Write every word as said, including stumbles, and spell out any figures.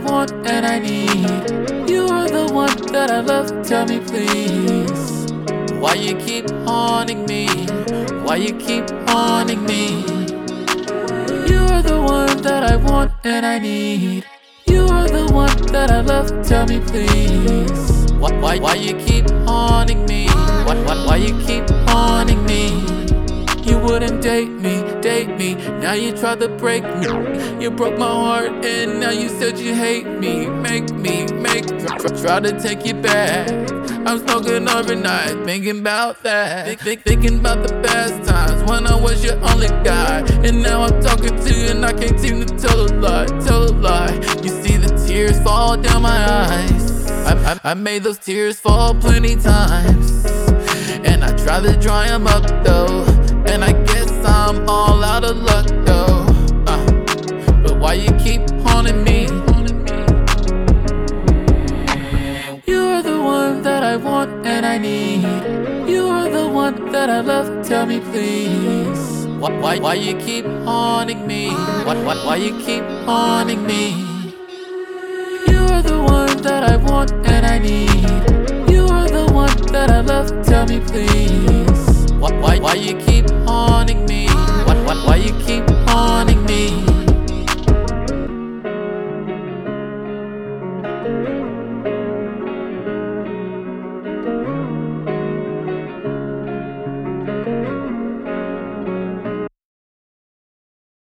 want and I need. You are the one that I love, tell me please. Why you keep haunting me? Why you keep haunting me? You are the one that I want and I need. You are the one that I love, tell me please. Why, why, why you keep haunting me? Why, why, why you keep haunting me? You wouldn't date me, date me, now you try to break me. You broke my heart and now you said you hate me. Make me, make, try, try to take you back. I'm smoking overnight, thinking about that. Think, think, thinking about the past times when I was your only guy. And now I'm talking to you and I can't seem to tell a lie, tell a lie. You see the tears fall down my eyes. I, I, I made those tears fall plenty times, and I try to dry them up though. And I guess I'm all out of luck though. uh, But why you keep haunting me? You are the one that I want and I need. You are the one that I love, tell me please. Why, why, why you keep haunting me? Why, why, why you keep haunting me? You are the one that I want and I need. You are the one that I love, tell me please. Why, why, why you keep haunting me? Why, why, why you keep haunting me?